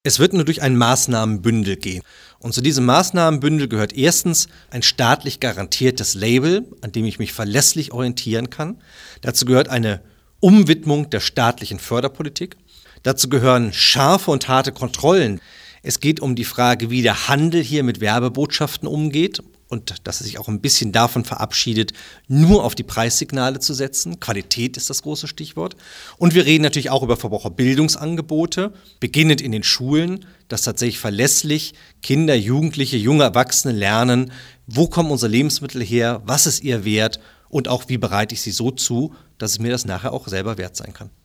Es wird nur durch ein Maßnahmenbündel gehen. Und zu diesem Maßnahmenbündel gehört erstens ein staatlich garantiertes Label, an dem ich mich verlässlich orientieren kann. Dazu gehört eine Umwidmung der staatlichen Förderpolitik. Dazu gehören scharfe und harte Kontrollen. Es geht um die Frage, wie der Handel hier mit Werbebotschaften umgeht und dass er sich auch ein bisschen davon verabschiedet, nur auf die Preissignale zu setzen. Qualität ist das große Stichwort. Und wir reden natürlich auch über Verbraucherbildungsangebote, beginnend in den Schulen, dass tatsächlich verlässlich Kinder, Jugendliche, junge Erwachsene lernen, wo kommen unsere Lebensmittel her, was ist ihr Wert und auch wie bereite ich sie so zu, dass es mir das nachher auch selber wert sein kann.